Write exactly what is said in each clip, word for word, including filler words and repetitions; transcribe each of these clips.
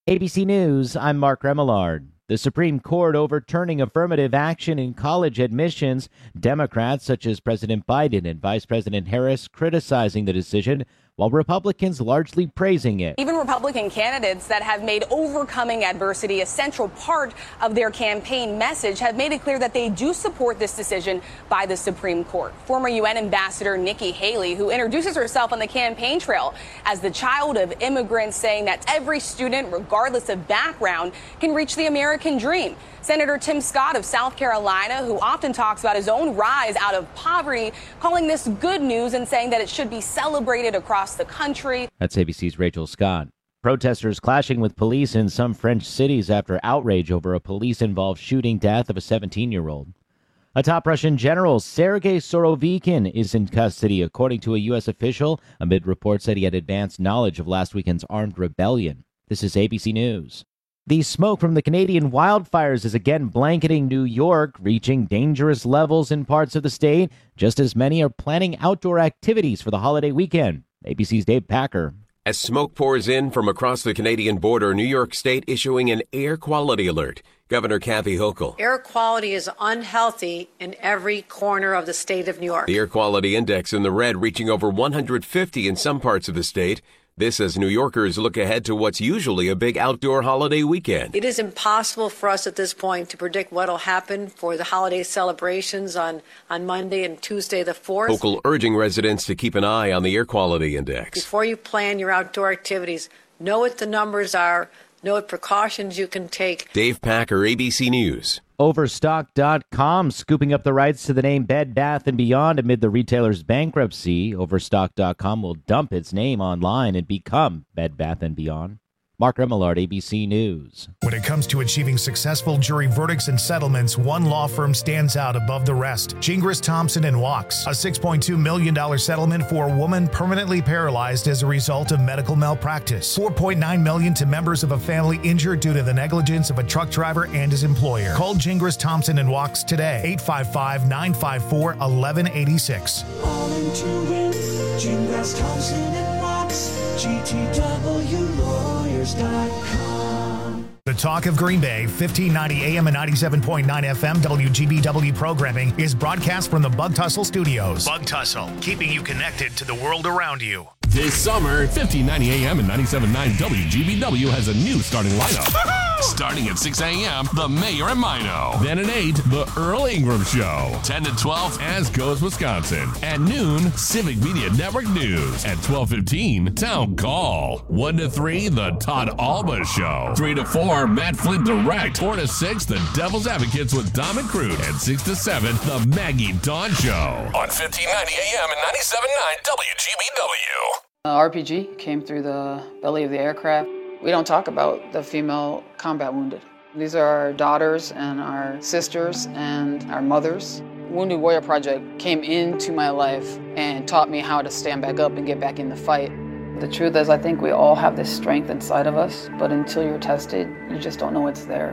A B C News, I'm Mark Remillard. The Supreme Court overturning affirmative action in college admissions. Democrats such as President Biden and Vice President Harris criticizing the decision, while Republicans largely praising it. Even Republican candidates that have made overcoming adversity a central part of their campaign message have made it clear that they do support this decision by the Supreme Court. Former U N Ambassador Nikki Haley, who introduces herself on the campaign trail as the child of immigrants, saying that every student, regardless of background, can reach the American dream. Senator Tim Scott of South Carolina, who often talks about his own rise out of poverty, calling this good news and saying that it should be celebrated across the country. That's A B C's Rachel Scott. Protesters clashing with police in some French cities after outrage over a police-involved shooting death of a seventeen-year-old. A top Russian general, Sergei Surovikin, is in custody, according to a U S official, amid reports that he had advanced knowledge of last weekend's armed rebellion. This is A B C News. The smoke from the Canadian wildfires is again blanketing New York, reaching dangerous levels in parts of the state. Just as many are planning outdoor activities for the holiday weekend. A B C's Dave Packer. As smoke pours in from across the Canadian border, New York State issuing an air quality alert. Governor Kathy Hochul. Air quality is unhealthy in every corner of the state of New York. The air quality index in the red reaching over one hundred fifty in some parts of the state. This as New Yorkers look ahead to what's usually a big outdoor holiday weekend. It is impossible for us at this point to predict what will happen for the holiday celebrations on, on Monday and Tuesday the fourth. Hochul urging residents to keep an eye on the air quality index. Before you plan your outdoor activities, know what the numbers are, know what precautions you can take. Dave Packer, A B C News. Overstock dot com scooping up the rights to the name Bed Bath and Beyond amid the retailer's bankruptcy. Overstock dot com will dump its name online and become Bed Bath and Beyond. Mark Remillard, A B C News. When it comes to achieving successful jury verdicts and settlements, one law firm stands out above the rest. Gingras, Thompson and Wachs. A six point two million dollars settlement for a woman permanently paralyzed as a result of medical malpractice. four point nine million dollars to members of a family injured due to the negligence of a truck driver and his employer. Call Gingras, Thompson and Wachs today. eight five five, nine five four, one one eight six. All into it. Gingras, Thompson and Wachs. G T W Lawyers dot com. The Talk of Green Bay, fifteen ninety A M and ninety-seven point nine F M W G B W programming is broadcast from the Bug Tussle Studios. Bug Tussle, keeping you connected to the world around you. This summer, fifteen ninety A M and ninety-seven point nine W G B W has a new starting lineup. Starting at six A M, The Mayor and Mino. Then at eight, The Earl Ingram Show. ten to twelve, As Goes Wisconsin. At noon, Civic Media Network News. At twelve fifteen, Town Call. one to three, The Todd Alba Show. three to four, Matt Flint Direct. four to six, The Devil's Advocates with Dom and Crude. And six to seven, The Maggie Dawn Show. On fifteen ninety A M and ninety-seven point nine W G B W. Uh, R P G came through the belly of the aircraft. We don't talk about the female combat wounded. These are our daughters and our sisters and our mothers. Wounded Warrior Project came into my life and taught me how to stand back up and get back in the fight. The truth is, I think we all have this strength inside of us, but until you're tested, you just don't know it's there.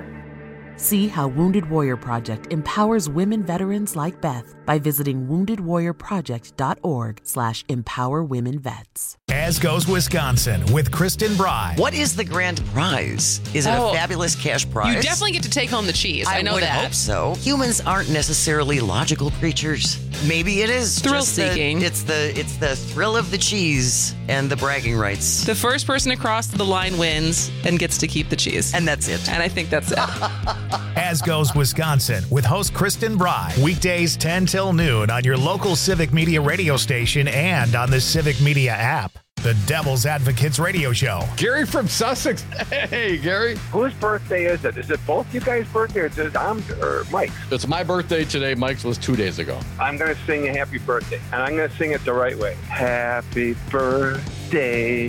See how Wounded Warrior Project empowers women veterans like Beth by visiting wounded warrior project dot org slash empower women vets. As Goes Wisconsin with Kristen Bry. What is the grand prize? Is it oh, a fabulous cash prize? You definitely get to take home the cheese. I, I know would that. hope so. Humans aren't necessarily logical creatures. Maybe it is thrill just seeking. The, it's the it's the thrill of the cheese and the bragging rights. The first person across the line wins and gets to keep the cheese. And that's it. And I think that's it. As Goes Wisconsin with host Kristen Bry. Weekdays ten till noon on your local Civic Media radio station and on the Civic Media app. The Devil's Advocates Radio Show. Gary from Sussex. Hey, Gary. Whose birthday is it? Is it both you guys' birthday or is it I'm, or Mike's? It's my birthday today. Mike's was two days ago. I'm going to sing a happy birthday, and I'm going to sing it the right way. Happy birthday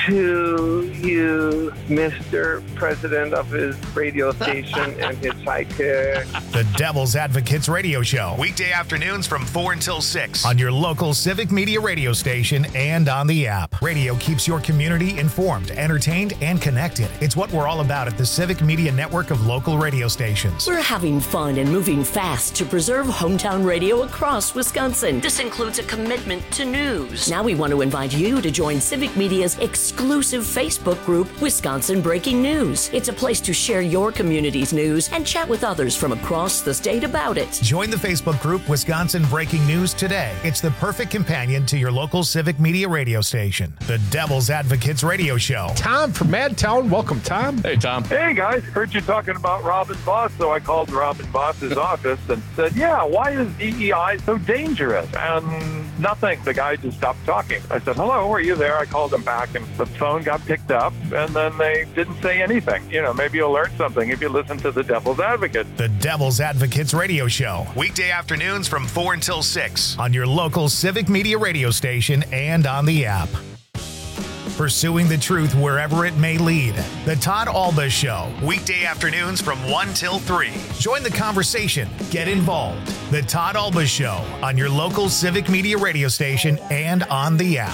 to you, Mister President of his radio station and his sidekick. The Devil's Advocates Radio Show. Weekday afternoons from four until six on your local Civic Media radio station and on the app. Radio keeps your community informed, entertained, and connected. It's what we're all about at the Civic Media network of local radio stations. We're having fun and moving fast to preserve hometown radio across Wisconsin. This includes a commitment to news. Now we want to invite you to join Civic Media's exclusive exclusive Facebook group, Wisconsin Breaking News. It's a place to share your community's news and chat with others from across the state about it. Join the Facebook group Wisconsin Breaking News today. It's the perfect companion to your local civic media radio station, the Devil's Advocates Radio Show. Tom from Madtown. Welcome, Tom. Hey, Tom. Hey, guys. Heard you talking about Robin Voss, so I called Robin Voss's office and said, yeah, why is D E I so dangerous? And nothing. The guy just stopped talking. I said, hello, are you there? I called him back, and the phone got picked up, and then they didn't say anything. You know, maybe you'll learn something if you listen to the Devil's Advocate. The Devil's Advocates Radio Show. Weekday afternoons from four until six on your local civic media radio station and on the app. Pursuing the truth wherever it may lead. The Todd Alba Show. Weekday afternoons from one till three. Join the conversation. Get involved. The Todd Alba Show on your local civic media radio station and on the app.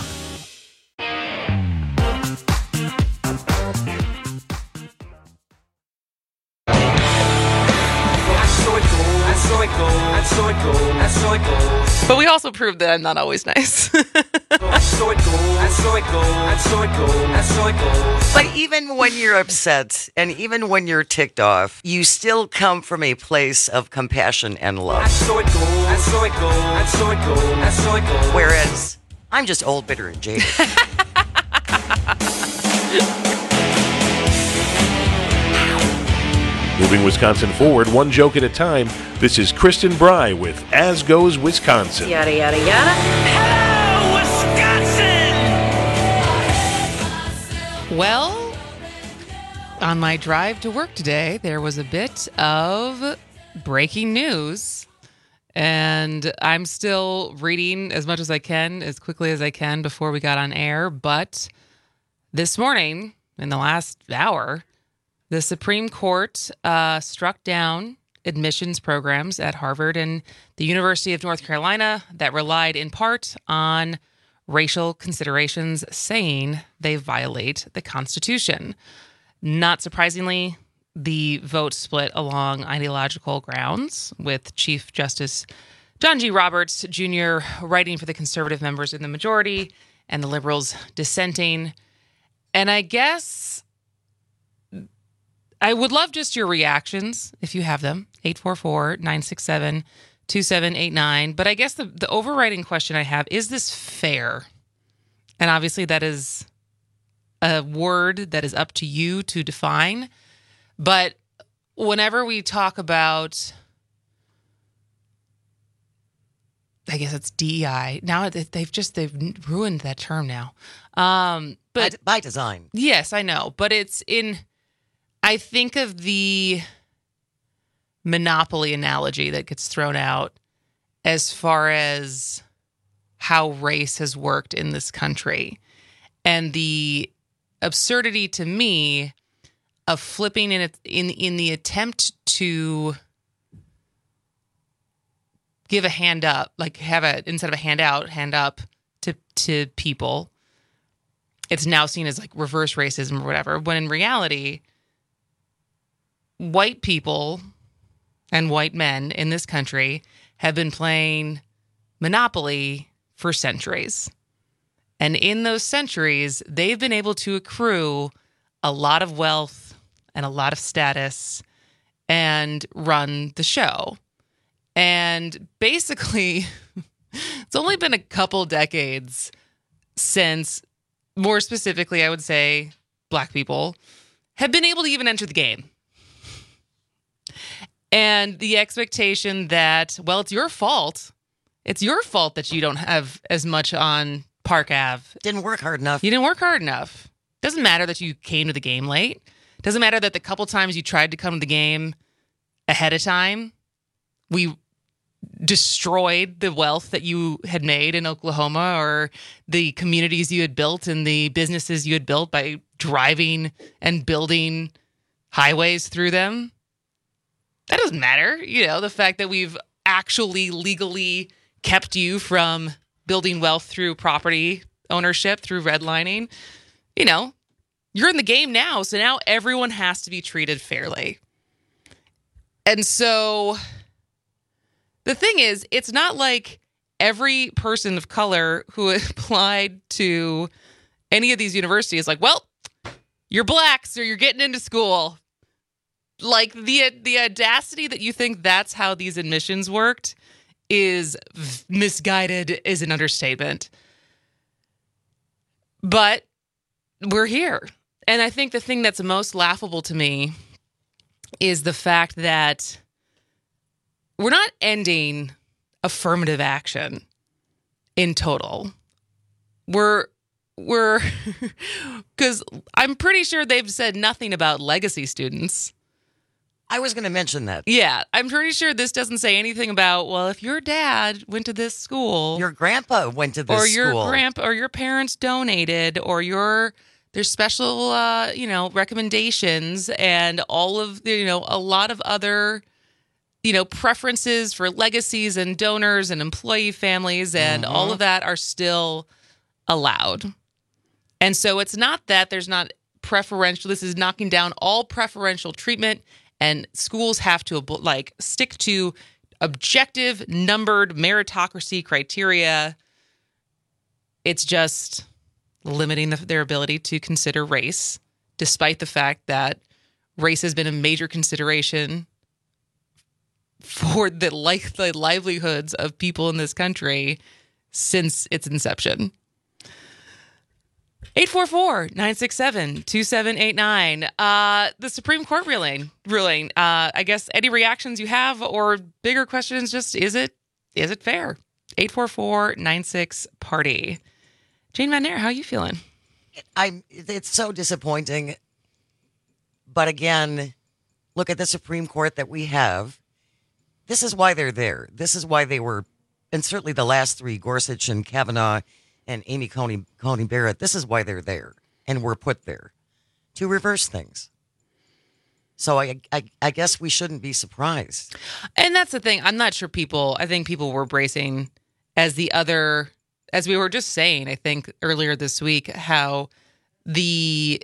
But we also proved that I'm not always nice. But even when you're upset and even when you're ticked off, you still come from a place of compassion and love. Whereas I'm just old, bitter, and jaded. Moving Wisconsin forward, one joke at a time. This is Kristen Bry with As Goes Wisconsin. Yada, yada, yada. Hello, Wisconsin! Well, on my drive to work today, there was a bit of breaking news. And I'm still reading as much as I can, as quickly as I can before we got on air. But this morning, in the last hour, the Supreme Court uh, struck down admissions programs at Harvard and the University of North Carolina that relied in part on racial considerations, saying they violate the Constitution. Not surprisingly, the vote split along ideological grounds, with Chief Justice John G. Roberts Junior writing for the conservative members in the majority and the liberals dissenting. And I guess I would love just your reactions, if you have them, eight four four, nine six seven, two seven eight nine. But I guess the, the overriding question I have, is this fair? And obviously that is a word that is up to you to define. But whenever we talk about, I guess it's D E I, now they've just, they've ruined that term now. Um, but by, by design. Yes, I know. But it's in... I think of the monopoly analogy that gets thrown out as far as how race has worked in this country, and the absurdity to me of flipping in in in the attempt to give a hand up, like have a instead of a handout, hand up to to people. It's now seen as like reverse racism or whatever, when in reality, white people and white men in this country have been playing Monopoly for centuries. And in those centuries, they've been able to accrue a lot of wealth and a lot of status and run the show. And basically, it's only been a couple decades since, more specifically, I would say, Black people have been able to even enter the game. And the expectation that, well, it's your fault. It's your fault that you don't have as much on Park Avenue. Didn't work hard enough. You didn't work hard enough. Doesn't matter that you came to the game late. Doesn't matter that the couple times you tried to come to the game ahead of time, we destroyed the wealth that you had made in Oklahoma, or the communities you had built and the businesses you had built by driving and building highways through them. That doesn't matter. You know, the fact that we've actually legally kept you from building wealth through property ownership, through redlining, you know, you're in the game now. So now everyone has to be treated fairly. And so the thing is, it's not like every person of color who applied to any of these universities, like, well, you're black, so you're getting into school. Like, the the audacity that you think that's how these admissions worked is misguided, is an understatement. But we're here. And I think the thing that's most laughable to me is the fact that we're not ending affirmative action in total. We're, we're, because I'm pretty sure they've said nothing about legacy students. I was going to mention that. Yeah, I'm pretty sure this doesn't say anything about, well, if your dad went to this school. Your grandpa went to this or your school. grandpa or your parents donated, or your there's special, uh, you know, recommendations and all of the, you know, a lot of other, you know, preferences for legacies and donors and employee families, and Mhm. all of that are still allowed. And so it's not that there's not preferential. This is knocking down all preferential treatment, and schools have to like stick to objective, numbered meritocracy criteria. It's just limiting the, their ability to consider race, despite the fact that race has been a major consideration for the, like, the livelihoods of people in this country since its inception. eight four four, nine six seven, two seven eight nine. Uh, the Supreme Court ruling. ruling. Uh, I guess any reactions you have, or bigger questions, just is it is it fair? eight four four, nine six, party. Jane Van Nair, how are you feeling? I'm. It's so disappointing. But again, look at the Supreme Court that we have. This is why they're there. This is why they were, and certainly the last three, Gorsuch and Kavanaugh and Amy Coney, Coney Barrett, this is why they're there and were put there, to reverse things. So I, I I guess we shouldn't be surprised. And that's the thing. I'm not sure people, I think people were bracing as the other, as we were just saying, I think earlier this week, how the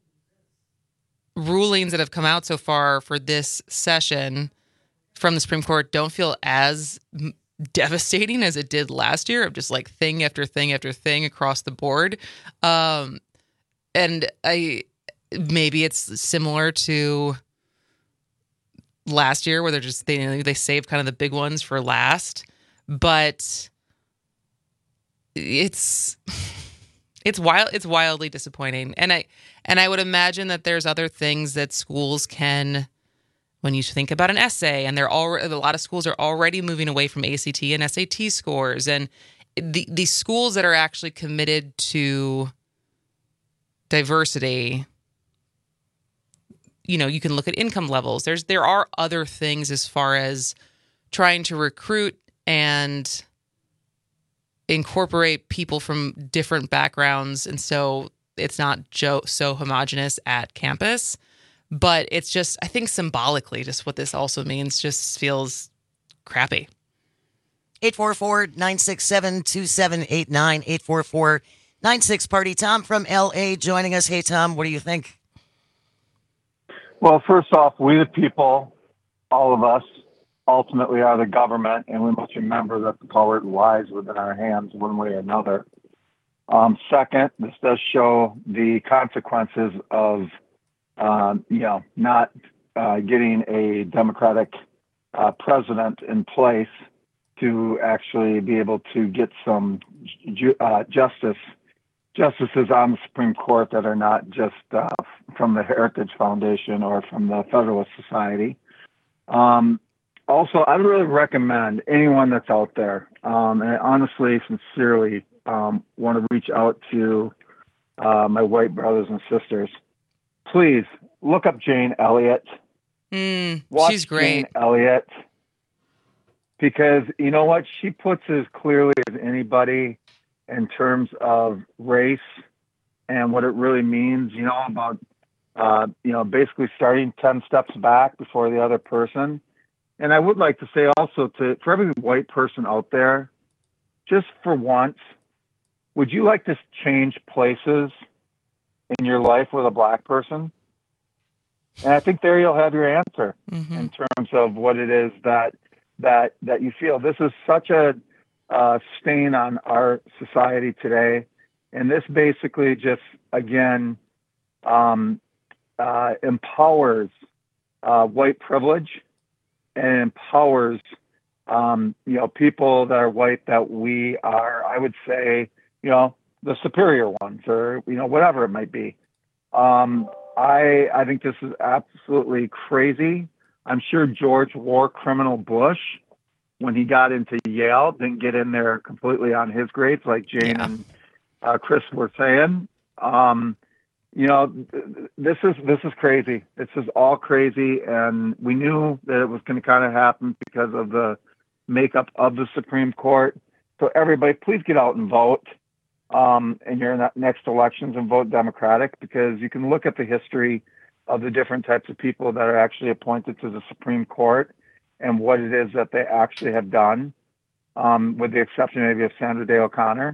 rulings that have come out so far for this session from the Supreme Court don't feel as devastating as it did last year, of just like thing after thing after thing across the board. Um, and I maybe it's similar to last year where they're just they they saved kind of the big ones for last, but it's it's wild it's wildly disappointing. And I and I would imagine that there's other things that schools can, when you think about an essay, and they're already, a lot of schools are already moving away from A C T and S A T scores, and the the schools that are actually committed to diversity, you know, you can look at income levels. There's there are other things as far as trying to recruit and incorporate people from different backgrounds, and so it's not jo- so homogenous at campus. But it's just, I think symbolically, just what this also means just feels crappy. eight four four, nine six seven, two seven eight nine, eight four four, nine six, party. Tom from L A joining us. Hey, Tom, what do you think? Well, first off, we the people, all of us, ultimately are the government, and we must remember that the power lies within our hands one way or another. Um, second, this does show the consequences of Uh, you know, not uh, getting a Democratic uh, president in place to actually be able to get some ju- uh, justice justices on the Supreme Court that are not just uh, from the Heritage Foundation or from the Federalist Society. Um, also, I'd really recommend anyone that's out there, um, and I honestly, sincerely um, want to reach out to uh, my white brothers and sisters. Please look up Jane Elliott. Mm, Watch she's great. Jane Elliott, because you know what? She puts as clearly as anybody in terms of race and what it really means, you know, about, uh, you know, basically starting ten steps back before the other person. And I would like to say also to, for every white person out there, just for once, would you like to change places in your life with a black person? And I think there you'll have your answer mm-hmm. in terms of what it is that that that you feel. This is such a uh, stain on our society today. And this basically just, again, um, uh, empowers uh, white privilege and empowers, um, you know, people that are white that we are, I would say, you know, the superior ones or, you know, whatever it might be. Um, I I think this is absolutely crazy. I'm sure George War Criminal Bush, when he got into Yale, didn't get in there completely on his grades like Jane yeah. and uh, Chris were saying. Um, you know, th- this is this is crazy. This is all crazy, and we knew that it was going to kind of happen because of the makeup of the Supreme Court. So everybody, please get out and vote um, in your next elections and vote Democratic, because you can look at the history of the different types of people that are actually appointed to the Supreme Court and what it is that they actually have done, um, with the exception maybe of Sandra Day O'Connor.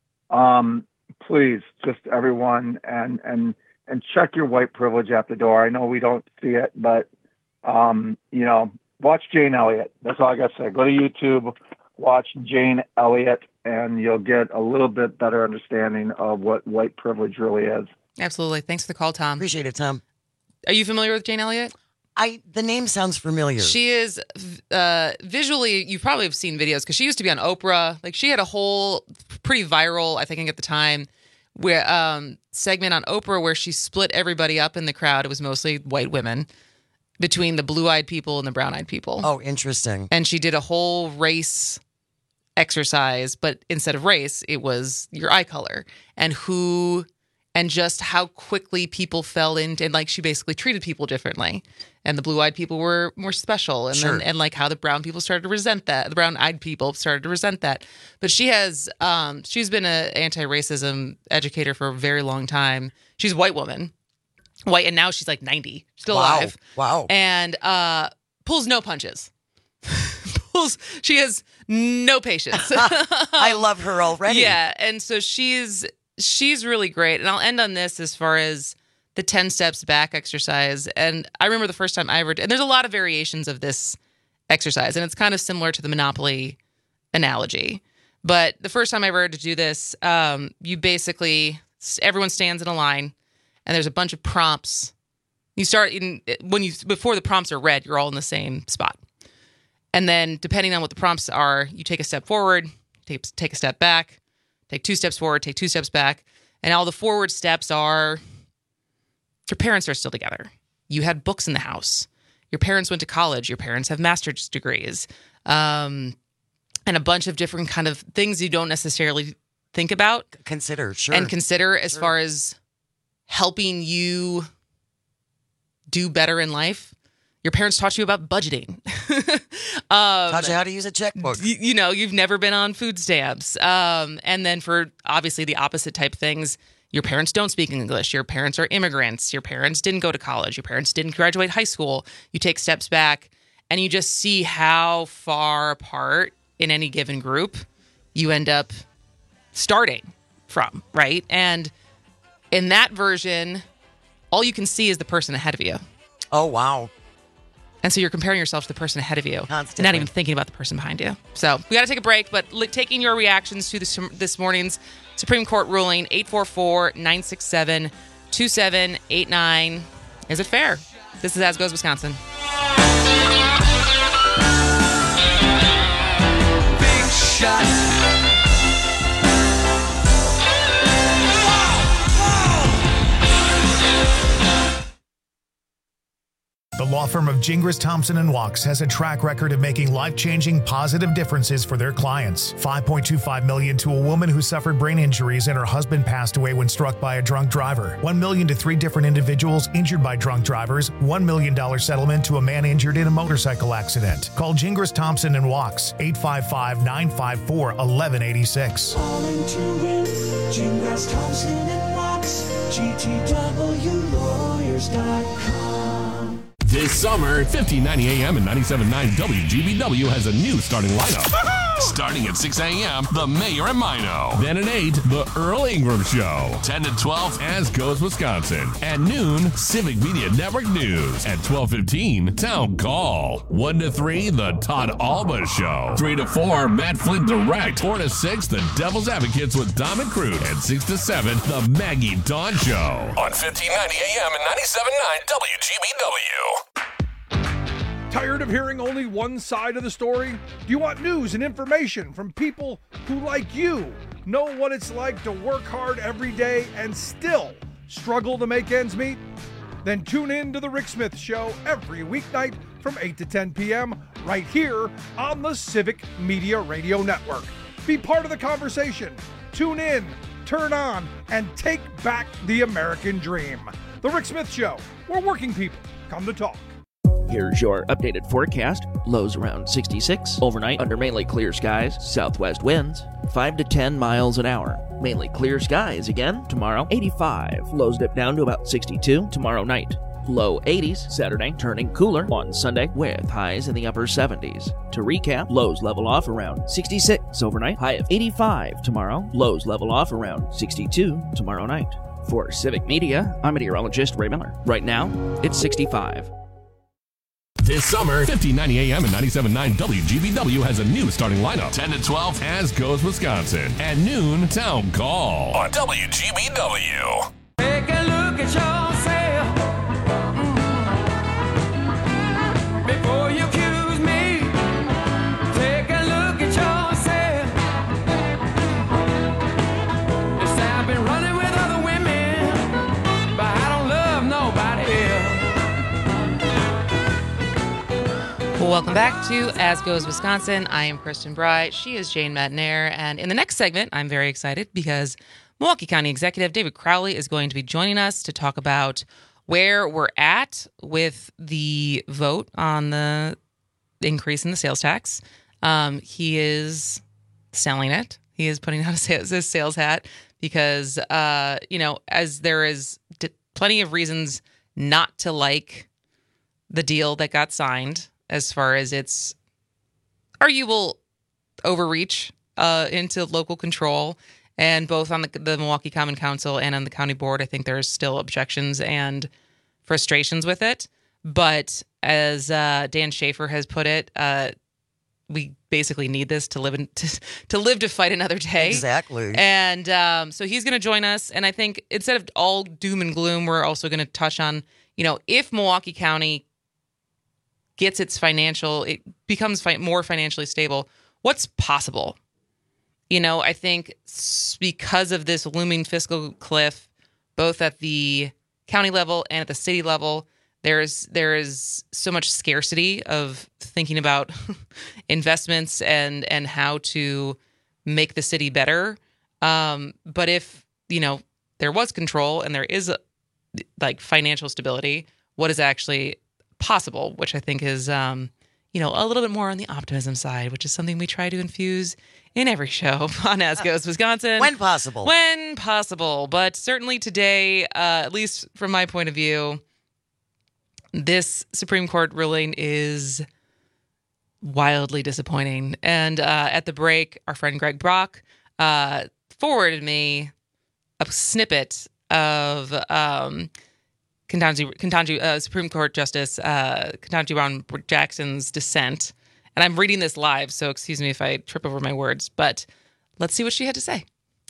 Um, please, just everyone, and and and check your white privilege at the door. I know we don't see it, but um, you know, watch Jane Elliott. That's all I got to say. Go to YouTube, watch Jane Elliott, and you'll get a little bit better understanding of what white privilege really is. Absolutely. Thanks for the call, Tom. Appreciate it, Tom. Are you familiar with Jane Elliott? I the name sounds familiar. She is uh, visually, you probably have seen videos because she used to be on Oprah. Like she had a whole pretty viral, I think at the time, where um, segment on Oprah where she split everybody up in the crowd. It was mostly white women between the blue-eyed people and the brown-eyed people. Oh, interesting. And she did a whole race exercise, but instead of race, it was your eye color and who, and just how quickly people fell into, and like she basically treated people differently. And the blue-eyed people were more special, and sure. then and like how the brown people started to resent that. The brown-eyed people started to resent that. But she has, um, she's been an anti-racism educator for a very long time. She's a white woman, white, and now she's like ninety, still wow. alive. Wow! And uh, pulls no punches. pulls. She has no patience. I love her already. Yeah, and so she's she's really great. And I'll end on this as far as the ten steps back exercise. And I remember the first time I ever did, and there's a lot of variations of this exercise, and it's kind of similar to the Monopoly analogy. But the first time I ever had to do this, um, you basically, everyone stands in a line, and there's a bunch of prompts. You start in, when you, before the prompts are read, you're all in the same spot. And then depending on what the prompts are, you take a step forward, take, take a step back, take two steps forward, take two steps back. And all the forward steps are, your parents are still together. You had books in the house. Your parents went to college. Your parents have master's degrees. Um, and a bunch of different kind of things you don't necessarily think about. Consider, sure. And consider as sure. far as helping you do better in life. Your parents taught you about budgeting. um, taught you how to use a checkbook. You, you know, you've never been on food stamps. Um, and then for obviously the opposite type things, your parents don't speak English. Your parents are immigrants. Your parents didn't go to college. Your parents didn't graduate high school. You take steps back and you just see how far apart in any given group you end up starting from, right? And in that version, all you can see is the person ahead of you. Oh, wow. And so you're comparing yourself to the person ahead of you, Constantly. not even thinking about the person behind you. So we got to take a break, but li- taking your reactions to this, this morning's Supreme Court ruling, eight four four, nine six seven, two seven eight nine. Is it fair? This is As Goes Wisconsin. Big shot. The law firm of Gingras, Thompson and Wachs has a track record of making life-changing positive differences for their clients. five point two five million dollars to a woman who suffered brain injuries and her husband passed away when struck by a drunk driver. one million dollars to three different individuals injured by drunk drivers. one million dollars settlement to a man injured in a motorcycle accident. Call Gingras, Thompson and Wachs, eight five five, nine five four, one one eight six. Calling to win, Gingras, Thompson and Wachs, G T W lawyers dot com. This summer, fifteen ninety A M and ninety-seven point nine W G B W has a new starting lineup. Starting at six a.m., The Mayor and Mino. Then at eight, The Earl Ingram Show. ten to twelve, As Goes Wisconsin. At noon, Civic Media Network News. At twelve fifteen, Town Call. one to three, The Todd Alba Show. three to four, Matt Flint Direct. four to six, The Devil's Advocates with Dom and Crude. And six to seven, The Maggie Dawn Show. On fifteen ninety A M and ninety-seven point nine W G B W. Tired of hearing only one side of the story? Do you want news and information from people who, like you, know what it's like to work hard every day and still struggle to make ends meet? Then tune in to The Rick Smith Show every weeknight from eight to ten p.m. right here on the Civic Media Radio Network. Be part of the conversation. Tune in, turn on, and take back the American dream. The Rick Smith Show, where working people come to talk. Here's your updated forecast. Lows around sixty-six. Overnight under mainly clear skies. Southwest winds five to ten miles an hour. Mainly clear skies again tomorrow. eighty-five. Lows dip down to about sixty-two tomorrow night. Low eighties Saturday, turning cooler on Sunday with highs in the upper seventies. To recap, lows level off around sixty-six overnight. High of eighty-five tomorrow. Lows level off around sixty-two tomorrow night. For Civic Media, I'm meteorologist Ray Miller. Right now, it's sixty-five. This summer, fifteen ninety A M and ninety-seven point nine W G B W has a new starting lineup. ten to twelve, As Goes Wisconsin. At noon, Town Call on W G B W. Take a look at yourself mm-hmm. before you accuse me. Take a look at yourself. Yes, I've been running with other women, but I don't love nobody else. Welcome back to As Goes Wisconsin. I am Kristen Bry. She is Jane Madnair. And in the next segment, I'm very excited because Milwaukee County Executive David Crowley is going to be joining us to talk about where we're at with the vote on the increase in the sales tax. Um, he is selling it. He is putting out a sales, his sales hat because, uh, you know, as there is d- plenty of reasons not to like the deal that got signed, as far as its arguable overreach uh, into local control, and both on the, the Milwaukee Common Council and on the county board, I think there's still objections and frustrations with it. But as uh, Dan Schaefer has put it, uh, we basically need this to live in, to, to live to fight another day. Exactly. And um, so he's going to join us. And I think instead of all doom and gloom, we're also going to touch on, you know, if Milwaukee County gets its financial, it becomes fi- more financially stable, what's possible? You know, I think because of this looming fiscal cliff, both at the county level and at the city level, there's there is so much scarcity of thinking about investments and and how to make the city better. Um, but if, you know, there was control and there is a, like financial stability, what is actually possible, which I think is, um, you know, a little bit more on the optimism side, which is something we try to infuse in every show on As Goes Wisconsin. When possible. When possible. But certainly today, uh, at least from my point of view, this Supreme Court ruling is wildly disappointing. And uh, at the break, our friend Greg Brock uh, forwarded me a snippet of um, Ketanji, Ketanji uh, Supreme Court Justice uh, Ketanji Brown Jackson's dissent. And I'm reading this live, so excuse me if I trip over my words, but let's see what she had to say.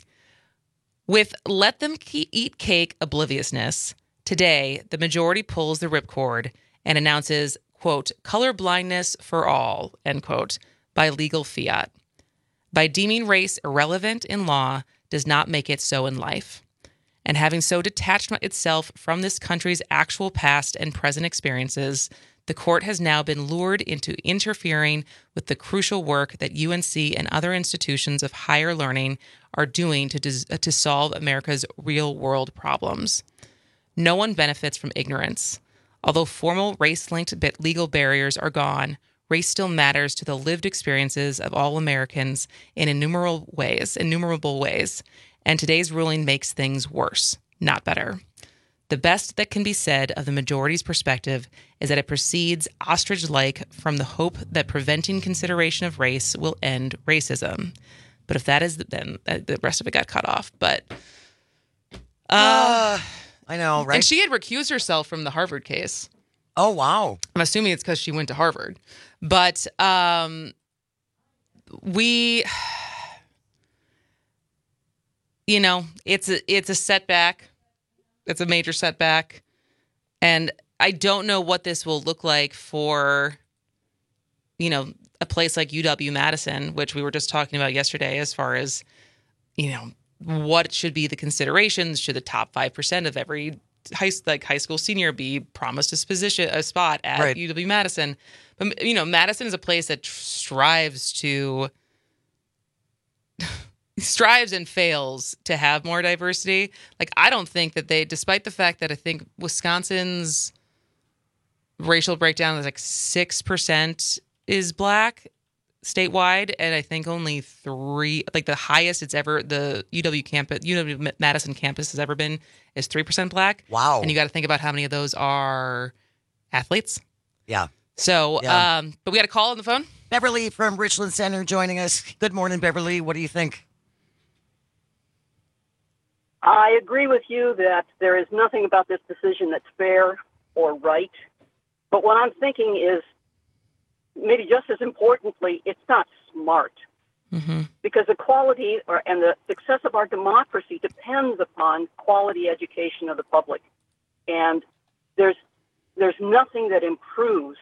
With let them eat cake obliviousness, today the majority pulls the ripcord and announces, quote, color blindness for all, end quote, by legal fiat. By deeming race irrelevant in law does not make it so in life. And having so detached itself from this country's actual past and present experiences, the court has now been lured into interfering with the crucial work that U N C and other institutions of higher learning are doing to, dis- to solve America's real-world problems. No one benefits from ignorance. Although formal race-linked legal barriers are gone, race still matters to the lived experiences of all Americans in innumerable ways, innumerable ways. And today's ruling makes things worse, not better. The The best that can be said of the majority's perspective is that it proceeds ostrich-like from the hope that preventing consideration of race will end racism. But if that is, the, then the rest of it got cut off. But uh, uh, I know, right? And she had recused herself from the Harvard case. Oh, wow. I'm assuming it's because she went to Harvard. But um, we, you know, it's a, it's a setback. It's a major setback. And I don't know what this will look like for, you know, a place like U W-Madison, which we were just talking about yesterday, as far as, you know, what should be the considerations. Should the top five percent of every high, like high school senior be promised a position, a spot at right. U W-Madison? But, you know, Madison is a place that strives to, strives and fails to have more diversity. Like, I don't think that they, despite the fact that I think Wisconsin's racial breakdown is like six percent is black statewide, and I think only three, like the highest it's ever, the U W campus, U W-Madison campus has ever been is three percent black. Wow. And you got to think about how many of those are athletes. Yeah. So, yeah. um, but we got a call on the phone. Beverly from Richland Center joining us. Good morning, Beverly. What do you think? I agree with you that there is nothing about this decision that's fair or right. But what I'm thinking is, maybe just as importantly, it's not smart. Mm-hmm. Because the quality or, and the success of our democracy depends upon quality education of the public. And there's there's nothing that improves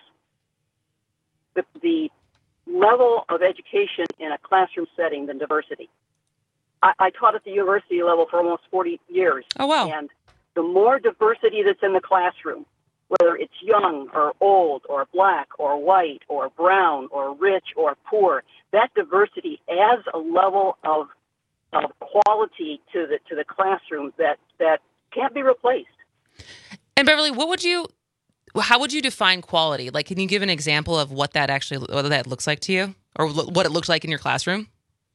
the, the level of education in a classroom setting than diversity. I, I taught at the university level for almost forty years. Oh, wow. And the more diversity that's in the classroom, whether it's young or old or black or white or brown or rich or poor, that diversity adds a level of of quality to the to the classroom that, that can't be replaced. And Beverly, what would you, how would you define quality? Like, can you give an example of what that actually, what that looks like to you, or what it looks like in your classroom?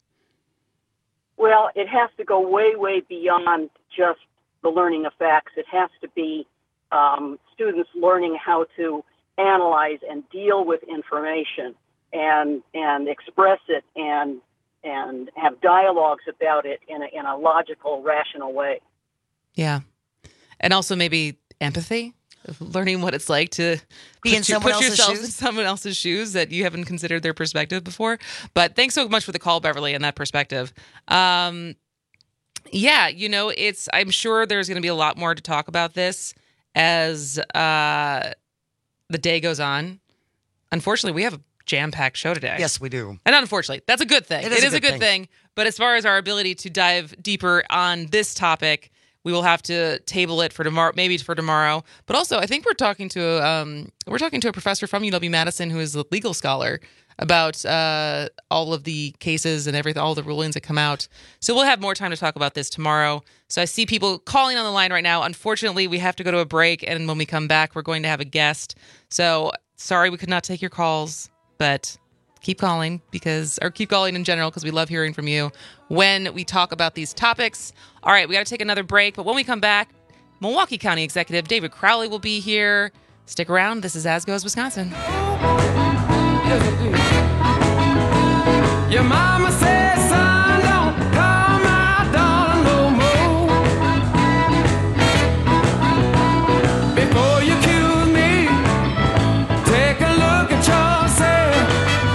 Well, it has to go way, way beyond just the learning of facts. It has to be Um, students learning how to analyze and deal with information and and express it and and have dialogues about it in a, in a logical, rational way. Yeah, and also maybe empathy, learning what it's like to be in put, you, someone put else's yourself shoes. in someone else's shoes that you haven't considered their perspective before. But thanks so much for the call, Beverly, and that perspective. Um, yeah, you know, it's. I'm sure there's going to be a lot more to talk about this as uh, the day goes on. Unfortunately, we have a jam-packed show today. Yes, we do. And unfortunately, that's a good thing. It is, it a, is good a good thing. thing. But as far as our ability to dive deeper on this topic, we will have to table it for tomorrow, maybe for tomorrow. But also, I think we're talking to um, we're talking to a professor from U W-Madison who is a legal scholar about uh, all of the cases and everything, all the rulings that come out. So we'll have more time to talk about this tomorrow. So I see people calling on the line right now. Unfortunately, we have to go to a break, and when we come back, we're going to have a guest. So sorry we could not take your calls, but keep calling because, or keep calling in general because we love hearing from you when we talk about these topics. All right, we got to take another break, but when we come back, Milwaukee County Executive David Crowley will be here. Stick around. This is As Goes Wisconsin. Your mama said, son, don't call my daughter no more. Before you accuse me, take a look at yourself.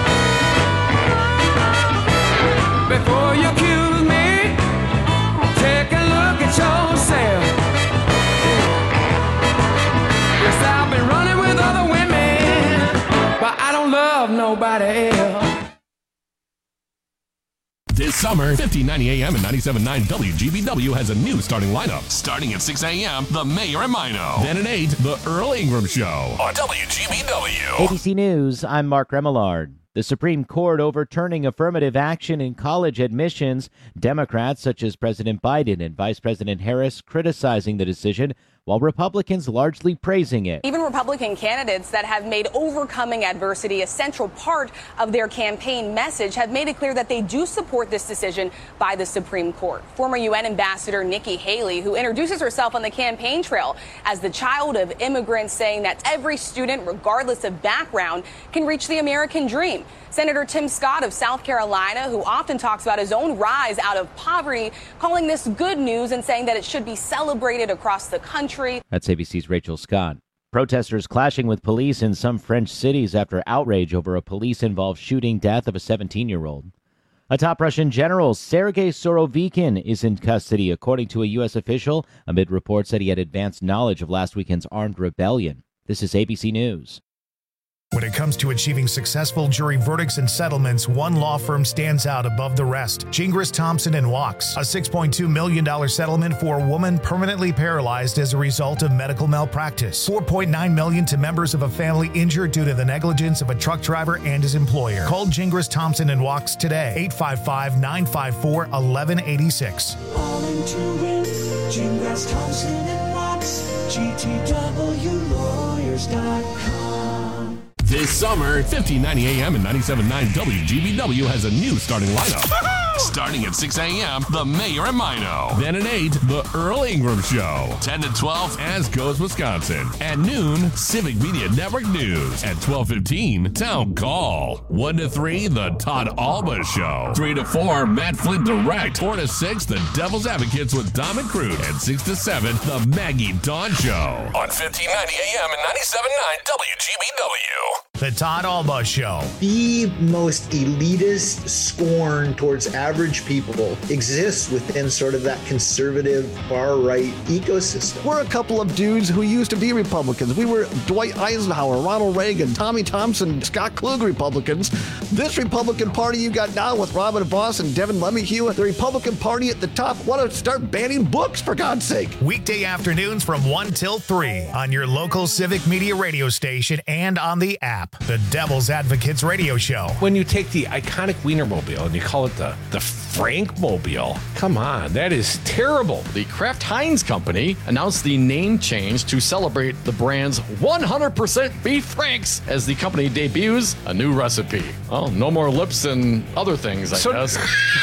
Before you accuse me, take a look at yourself. Yes, I've been running with other women, but I don't love nobody else. This summer, fifteen ninety A M and ninety-seven point nine W G B W has a new starting lineup. Starting at six A M, The Mayor and Mino. Then at eight, The Earl Ingram Show on W G B W. A B C News, I'm Mark Remillard. The Supreme Court overturning affirmative action in college admissions. Democrats such as President Biden and Vice President Harris criticizing the decision, while Republicans largely praising it. Even Republican candidates that have made overcoming adversity a central part of their campaign message have made it clear that they do support this decision by the Supreme Court. Former U N Ambassador Nikki Haley, who introduces herself on the campaign trail as the child of immigrants, saying that every student, regardless of background, can reach the American dream. Senator Tim Scott of South Carolina, who often talks about his own rise out of poverty, calling this good news and saying that it should be celebrated across the country. That's A B C's Rachel Scott. Protesters clashing with police in some French cities after outrage over a police-involved shooting death of a seventeen-year-old. A top Russian general, Sergei Surovikin, is in custody, according to a U S official, amid reports that he had advanced knowledge of last weekend's armed rebellion. This is A B C News. When it comes to achieving successful jury verdicts and settlements, one law firm stands out above the rest. Gingras, Thompson and Wachs. A six point two million dollars settlement for a woman permanently paralyzed as a result of medical malpractice. four point nine million dollars to members of a family injured due to the negligence of a truck driver and his employer. Call Gingras, Thompson and Wachs today. eight five five, nine five four, one one eight six. All in to win. Gingras, Thompson and Wachs. G T W lawyers dot com. This summer, fifteen ninety A M and ninety-seven point nine W G B W has a new starting lineup. Starting at six A M, The Mayor and Mino. Then at eight, The Earl Ingram Show. ten to twelve, As Goes Wisconsin. At noon, Civic Media Network News. At twelve fifteen, Town Call. one to three, The Todd Alba Show. three to four, Matt Flint Direct. four to six, The Devil's Advocates with Dom and Crute. And six to seven, The Maggie Dawn Show. On fifteen ninety A M and ninety-seven point nine W G B W. The Todd Alba Show. The most elitist scorn towards average people exists within sort of that conservative far-right ecosystem. We're a couple of dudes who used to be Republicans. We were Dwight Eisenhower, Ronald Reagan, Tommy Thompson, Scott Klug Republicans. This Republican Party you got now with Robin Voss and Devin Lemahue, the Republican Party at the top, want to start banning books, for God's sake. Weekday afternoons from one till three on your local Civic Media radio station and on the app. The Devil's Advocates Radio Show. When you take the iconic Wienermobile and you call it the, the Frankmobile, come on, that is terrible. The Kraft Heinz Company announced the name change to celebrate the brand's one hundred percent beef franks as the company debuts a new recipe. Well, no more lips and other things, I So- guess.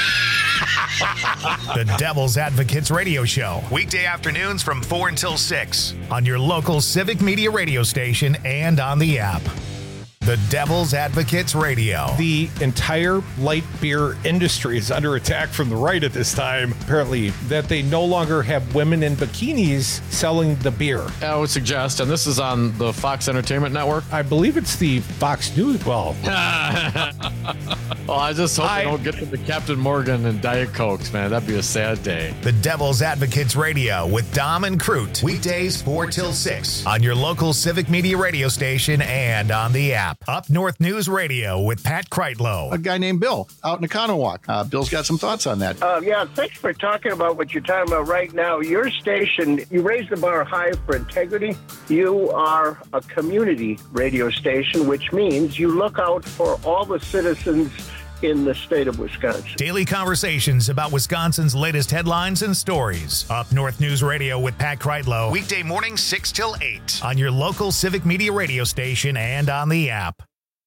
The Devil's Advocates Radio Show. Weekday afternoons from four until six on your local Civic Media radio station and on the app. The Devil's Advocates Radio. The entire light beer industry is under attack from the right at this time. Apparently, that they no longer have women in bikinis selling the beer. I would suggest, and this is on the Fox Entertainment Network. I believe it's the Fox News. Well, well, I just hope I- they don't get to the Captain Morgan and Diet Cokes, man. That'd be a sad day. The Devil's Advocates Radio with Dom and Crute. Weekdays four till six on your local Civic Media radio station and on the app. Up North News Radio with Pat Kreitlow. A guy named Bill out in Economowoc. Uh, Bill's got some thoughts on that. Uh, yeah, thanks for talking about what you're talking about right now. Your station, you raise the bar high for integrity. You are a community radio station, which means you look out for all the citizens in the state of Wisconsin. Daily conversations about Wisconsin's latest headlines and stories. Up North News Radio with Pat Kreitlow. Weekday mornings six till eight on your local Civic Media radio station and on the app.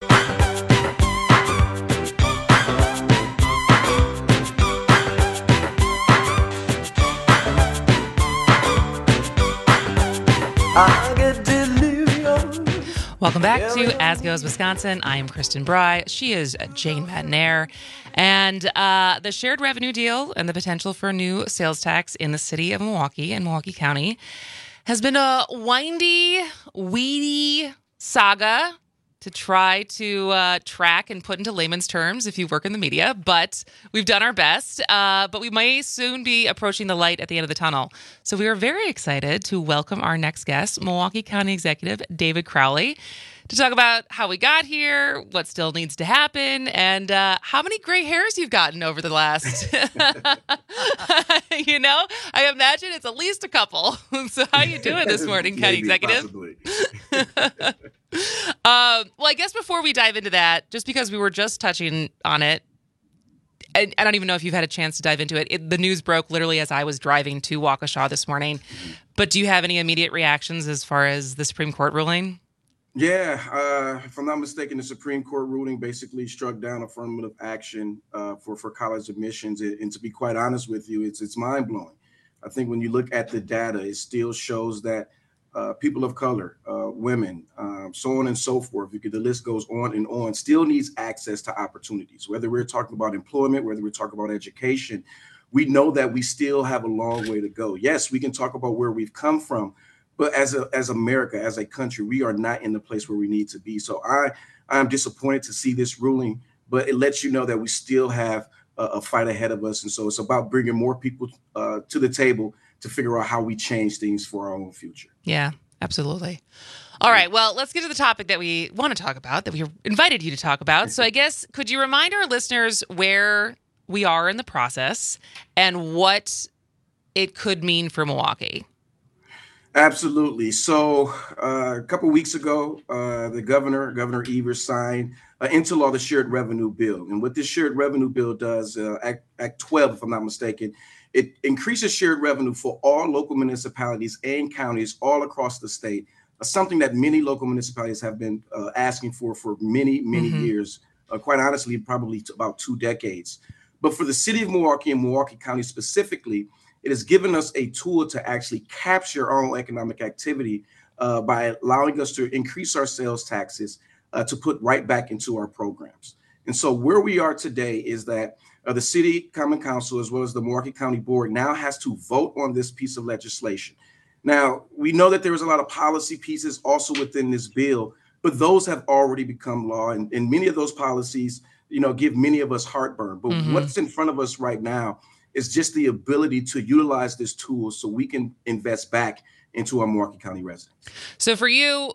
I get delirious. Welcome back to As Goes Wisconsin. I am Kristen Bry. She is Jane Madnair. And uh, the shared revenue deal and the potential for a new sales tax in the city of Milwaukee and Milwaukee County has been a windy, weedy saga to try to uh, track and put into layman's terms if you work in the media, but we've done our best. Uh, but we may soon be approaching the light at the end of the tunnel. So we are very excited to welcome our next guest, Milwaukee County Executive David Crowley, to talk about how we got here, what still needs to happen, and uh, how many gray hairs you've gotten over the last, you know, I imagine it's at least a couple. So how you doing this morning, County Executive? Um, well, I guess before we dive into that, just because we were just touching on it, I, I don't even know if you've had a chance to dive into it. it. The news broke literally as I was driving to Waukesha this morning. But do you have any immediate reactions as far as the Supreme Court ruling? Yeah, uh, if I'm not mistaken, the Supreme Court ruling basically struck down affirmative action uh, for, for college admissions. And, and to be quite honest with you, it's it's mind-blowing. I think when you look at the data, it still shows that uh, people of color, uh, women, um, so on and so forth, you could, the list goes on and on, still needs access to opportunities. Whether we're talking about employment, whether we're talking about education, we know that we still have a long way to go. Yes, we can talk about where we've come from, but as a as America, as a country, we are not in the place where we need to be. So I I am disappointed to see this ruling, but it lets you know that we still have a, a fight ahead of us. And so it's about bringing more people uh, to the table to figure out how we change things for our own future. Yeah, absolutely. All right, well, let's get to the topic that we want to talk about, that we invited you to talk about. So I guess, could you remind our listeners where we are in the process and what it could mean for Milwaukee? Absolutely. So uh, a couple of weeks ago, uh, the governor, Governor Evers, signed uh, into law the shared revenue bill. And what this shared revenue bill does, uh, Act, Act twelve, if I'm not mistaken, it increases shared revenue for all local municipalities and counties all across the state, uh, something that many local municipalities have been uh, asking for for many, many mm-hmm. years, uh, quite honestly, probably t- about two decades. But for the city of Milwaukee and Milwaukee County specifically, it has given us a tool to actually capture our own economic activity uh, by allowing us to increase our sales taxes uh, to put right back into our programs. And so where we are today is that uh, the City Common Council, as well as the Milwaukee County Board, now has to vote on this piece of legislation. Now, we know that there was a lot of policy pieces also within this bill, but those have already become law. And, and many of those policies, you know, give many of us heartburn. But mm-hmm. what's in front of us right now is just the ability to utilize this tool so we can invest back into our Milwaukee County residents. So for you,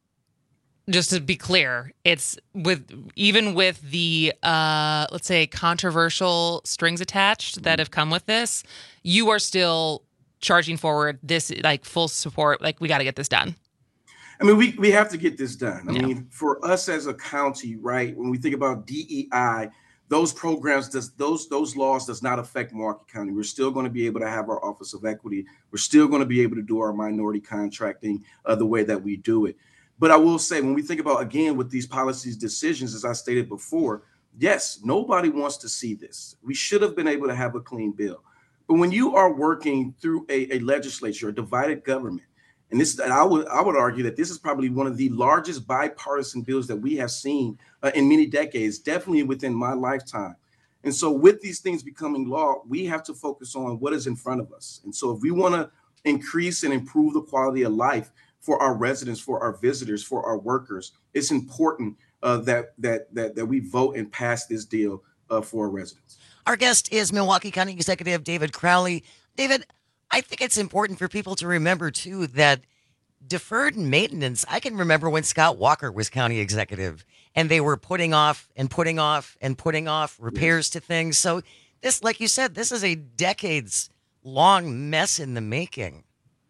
just to be clear, it's with even with the, uh, let's say, controversial strings attached that have come with this, you are still charging forward this, like, full support, like, we got to get this done. I mean, we, we have to get this done. I Yeah. mean, for us as a county, right, when we think about D E I, those programs, does those those laws does not affect Milwaukee County. We're still going to be able to have our Office of Equity. We're still going to be able to do our minority contracting uh, the way that we do it. But I will say, when we think about, again, with these policies decisions, as I stated before, yes, nobody wants to see this. We should have been able to have a clean bill. But when you are working through a, a legislature, a divided government, and this, and I would I would argue that this is probably one of the largest bipartisan bills that we have seen uh, in many decades, definitely within my lifetime. And so with these things becoming law, we have to focus on what is in front of us. And so if we want to increase and improve the quality of life for our residents, for our visitors, for our workers, it's important uh, that, that, that, that we vote and pass this deal uh, for our residents. Our guest is Milwaukee County Executive David Crowley. David, I think it's important for people to remember, too, that deferred maintenance, I can remember when Scott Walker was county executive and they were putting off and putting off and putting off repairs to things. So this, like you said, this is a decades long mess in the making.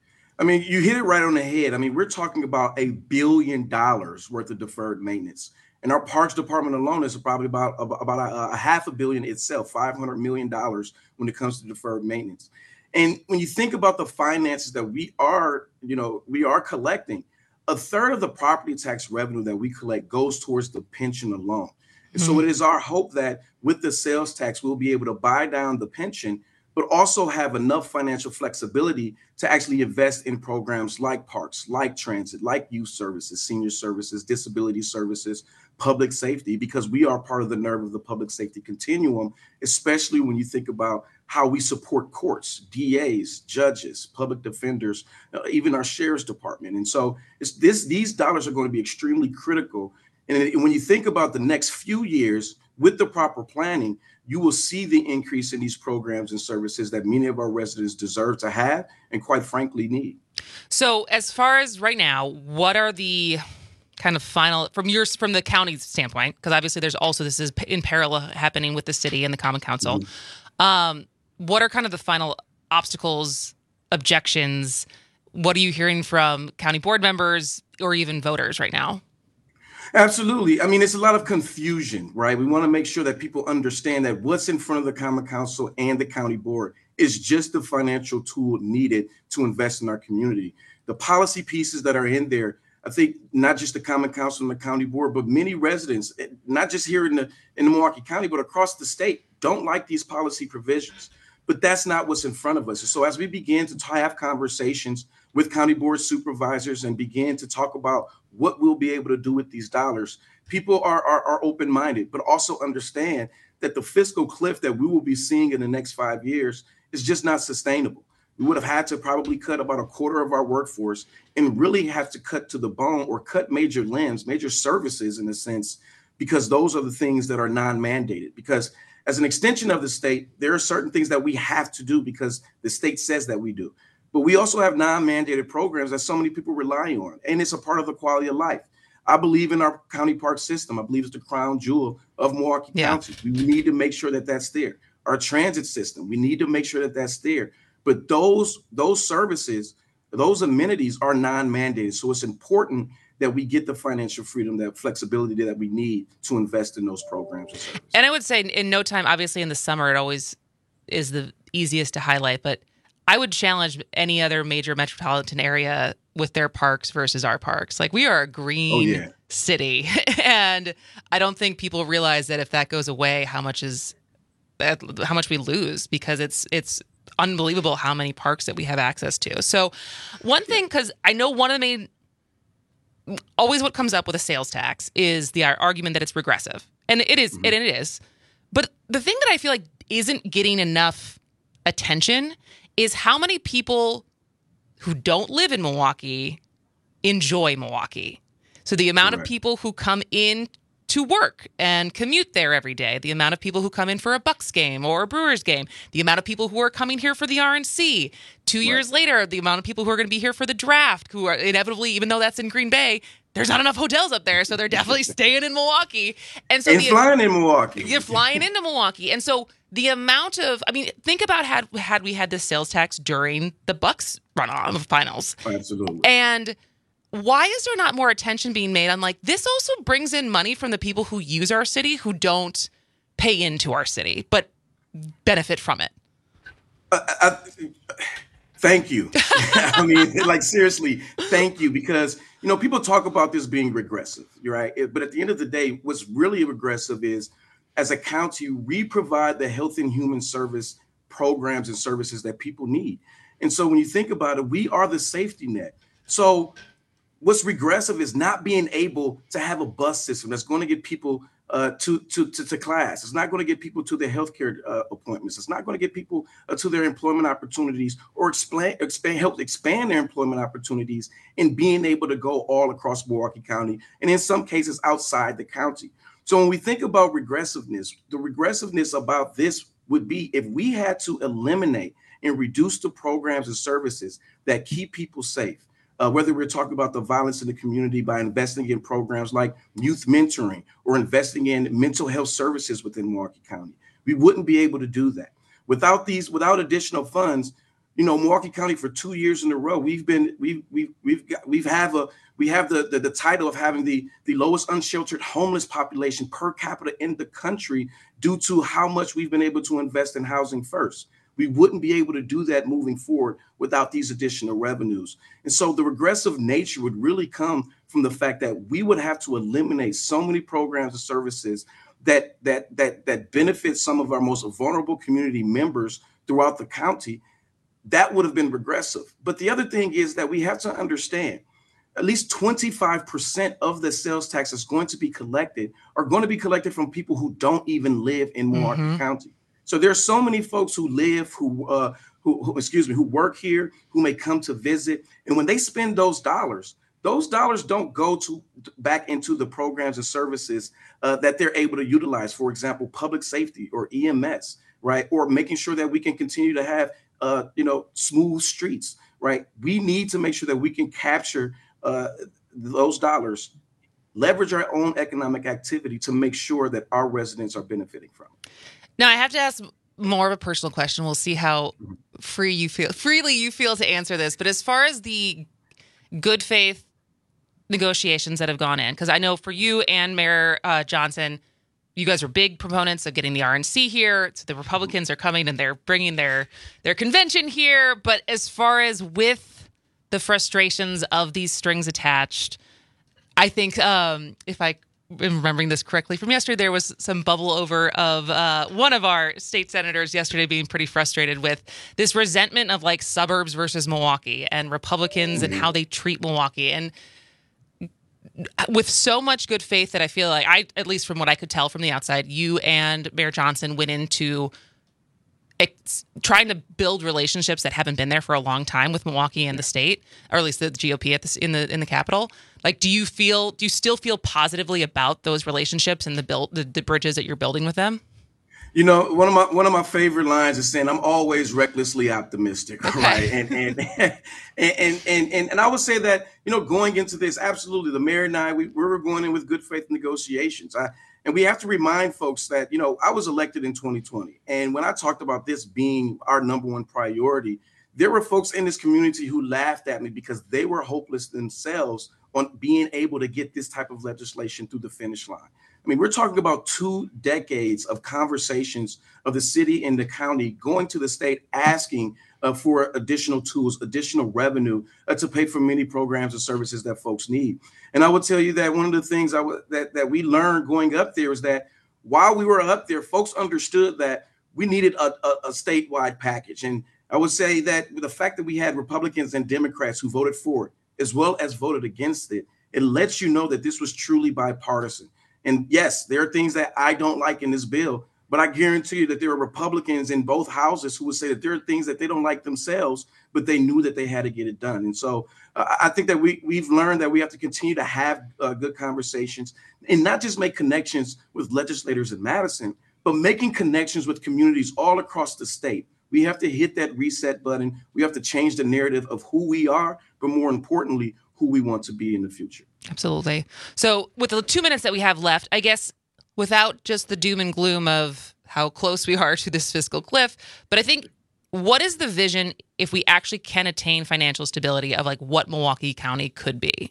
I mean, you hit it right on the head. I mean, we're talking about a billion dollars worth of deferred maintenance. And our parks department alone is probably about, about a, a half a billion itself, five hundred million dollars when it comes to deferred maintenance. And when you think about the finances that we are, you know, we are collecting, a third of the property tax revenue that we collect goes towards the pension alone. And mm-hmm. so it is our hope that with the sales tax, we'll be able to buy down the pension, but also have enough financial flexibility to actually invest in programs like parks, like transit, like youth services, senior services, disability services, public safety, because we are part of the nerve of the public safety continuum, especially when you think about how we support courts, D As, judges, public defenders, uh, even our sheriff's department. And so it's this, these dollars are going to be extremely critical. And, it, and when you think about the next few years with the proper planning, you will see the increase in these programs and services that many of our residents deserve to have and, quite frankly, need. So as far as right now, what are the kind of final, from your, from the county's standpoint, because obviously there's also, this is in parallel happening with the city and the Common Council. Mm-hmm. Um, what are kind of the final obstacles, objections? What are you hearing from county board members or even voters right now? Absolutely. I mean, it's a lot of confusion, right? We want to make sure that people understand that what's in front of the Common Council and the county board is just the financial tool needed to invest in our community. The policy pieces that are in there, I think not just the Common Council and the county board, but many residents, not just here in the in the Milwaukee County, but across the state, don't like these policy provisions. But that's not what's in front of us. So as we begin to have conversations with county board supervisors and begin to talk about what we'll be able to do with these dollars, people are, are, are open-minded, but also understand that the fiscal cliff that we will be seeing in the next five years is just not sustainable. We would have had to probably cut about a quarter of our workforce and really have to cut to the bone or cut major limbs, major services in a sense, because those are the things that are non-mandated. Because as an extension of the state, there are certain things that we have to do because the state says that we do. But we also have non-mandated programs that so many people rely on, and it's a part of the quality of life. I believe in our county park system. I believe it's the crown jewel of Milwaukee yeah. County. We need to make sure that that's there. Our transit system, we need to make sure that that's there. But those, those services, those amenities are non-mandated. So it's important that we get the financial freedom, that flexibility that we need to invest in those programs. And, services. And I would say in no time, obviously in the summer, it always is the easiest to highlight, but I would challenge any other major metropolitan area with their parks versus our parks. Like, we are a green oh, yeah. city, and I don't think people realize that if that goes away, how much is how much we lose, because it's it's unbelievable how many parks that we have access to. So one thing, because I know one of the main, always what comes up with a sales tax is the argument that it's regressive, and it is, mm-hmm. and it is. But the thing that I feel like isn't getting enough attention is how many people who don't live in Milwaukee enjoy Milwaukee. So the amount Correct. Of people who come in to work and commute there every day, the amount of people who come in for a Bucks game or a Brewers game, the amount of people who are coming here for the R N C. Two right. years later, the amount of people who are going to be here for the draft, who are inevitably, even though that's in Green Bay, there's not enough hotels up there, so they're definitely staying in Milwaukee. And so and the, flying in Milwaukee. You're flying into Milwaukee. And so the amount of, I mean, think about had had we had this sales tax during the Bucks runoff finals. Absolutely. And why is there not more attention being made on, like, this also brings in money from the people who use our city who don't pay into our city, but benefit from it? Uh, I, thank you. I mean, like, seriously, thank you. Because, you know, people talk about this being regressive, you're right? But at the end of the day, what's really regressive is, as a county, we provide the health and human service programs and services that people need. And so when you think about it, we are the safety net. So what's regressive is not being able to have a bus system that's going to get people uh, to, to, to, to class. It's not going to get people to their healthcare uh, appointments. It's not going to get people uh, to their employment opportunities or expand, expand, help expand their employment opportunities in being able to go all across Milwaukee County, and in some cases outside the county. So when we think about regressiveness, the regressiveness about this would be if we had to eliminate and reduce the programs and services that keep people safe, uh, whether we're talking about the violence in the community by investing in programs like youth mentoring or investing in mental health services within Milwaukee County. We wouldn't be able to do that. Without these, without additional funds, you know, Milwaukee County for two years in a row, we've been, we've, we've, we've got, we've have a, we have the, the, the title of having the, the lowest unsheltered homeless population per capita in the country due to how much we've been able to invest in housing first. We wouldn't be able to do that moving forward without these additional revenues. And so the regressive nature would really come from the fact that we would have to eliminate so many programs and services that, that, that, that benefit some of our most vulnerable community members throughout the county. That would have been regressive. But the other thing is that we have to understand at least twenty-five percent of the sales tax that's going to be collected are going to be collected from people who don't even live in Milwaukee mm-hmm. County. So there's so many folks who live, who, uh, who, who, excuse me, who work here, who may come to visit. And when they spend those dollars, those dollars don't go to back into the programs and services uh, that they're able to utilize. For example, public safety or E M S, right? Or making sure that we can continue to have, uh, you know, smooth streets, right? We need to make sure that we can capture uh, those dollars, leverage our own economic activity to make sure that our residents are benefiting from it. Now, I have to ask more of a personal question. We'll see how free you feel, freely you feel to answer this. But as far as the good faith negotiations that have gone in? Because I know for you and Mayor uh, Johnson, you guys are big proponents of getting the R N C here. So the Republicans are coming and they're bringing their their convention here. But as far as with the frustrations of these strings attached, I think um, if I am remembering this correctly from yesterday, there was some bubble over of uh, one of our state senators yesterday being pretty frustrated with this resentment of like suburbs versus Milwaukee and Republicans and how they treat Milwaukee. And with so much good faith that I feel like I, at least from what I could tell from the outside, you and Mayor Johnson went into ex- trying to build relationships that haven't been there for a long time with Milwaukee and the state, or at least the G O P at the, in the in the Capitol. Like, do you feel, do you still feel positively about those relationships and the build the, the bridges that you're building with them? You know, one of my one of my favorite lines is saying, "I'm always recklessly optimistic," okay. right? And and, and and and and and I would say that, you know, going into this, absolutely, the mayor and I, we, we were going in with good faith negotiations. I, and we have to remind folks that, you know, I was elected in twenty twenty, and when I talked about this being our number one priority, there were folks in this community who laughed at me because they were hopeless themselves on being able to get this type of legislation through the finish line. I mean, we're talking about two decades of conversations of the city and the county going to the state asking uh, for additional tools, additional revenue uh, to pay for many programs and services that folks need. And I would tell you that one of the things I w- that, that we learned going up there is that while we were up there, folks understood that we needed a, a, a statewide package. And I would say that the fact that we had Republicans and Democrats who voted for it, as well as voted against it, it lets you know that this was truly bipartisan. And yes, there are things that I don't like in this bill, but I guarantee you that there are Republicans in both houses who would say that there are things that they don't like themselves, but they knew that they had to get it done. And so uh, I think that we, we've learned that we have to continue to have uh, good conversations and not just make connections with legislators in Madison, but making connections with communities all across the state. We have to hit that reset button. We have to change the narrative of who we are, but more importantly, who we want to be in the future. Absolutely. So with the two minutes that we have left, I guess without just the doom and gloom of how close we are to this fiscal cliff, but I think what is the vision if we actually can attain financial stability of like what Milwaukee County could be?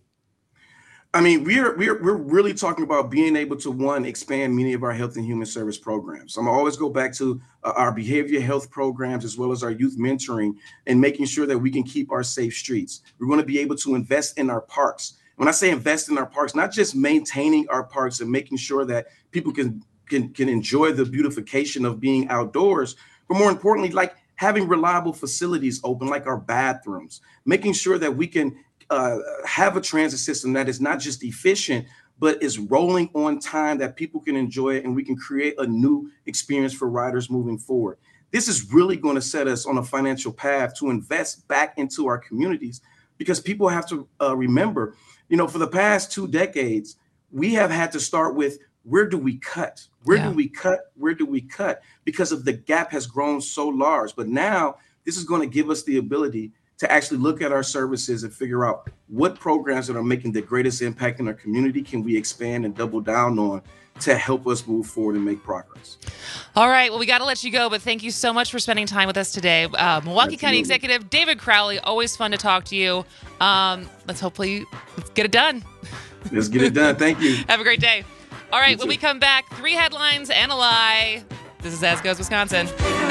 I mean, we're we're we're really talking about being able to, one, expand many of our health and human service programs. I'm gonna always go back to uh, our behavioral health programs as well as our youth mentoring and making sure that we can keep our safe streets. We're going to be able to invest in our parks. When I say invest in our parks, not just maintaining our parks and making sure that people can can can enjoy the beautification of being outdoors, but more importantly, like having reliable facilities open, like our bathrooms, making sure that we can Uh, have a transit system that is not just efficient, but is rolling on time, that people can enjoy it, and we can create a new experience for riders moving forward. This is really going to set us on a financial path to invest back into our communities, because people have to uh, remember, you know, for the past two decades, we have had to start with, where do we cut? Where yeah. do we cut? Where do we cut? Because of the gap has grown so large. But now this is going to give us the ability to actually look at our services and figure out what programs that are making the greatest impact in our community can we expand and double down on to help us move forward and make progress. All right. Well, we got to let you go, but thank you so much for spending time with us today. Uh, Milwaukee Absolutely. County Executive David Crowley, always fun to talk to you. Um, let's hopefully let's get it done. Let's get it done. Thank you. Have a great day. All right. When we come back, three headlines and a lie. This is As Goes Wisconsin.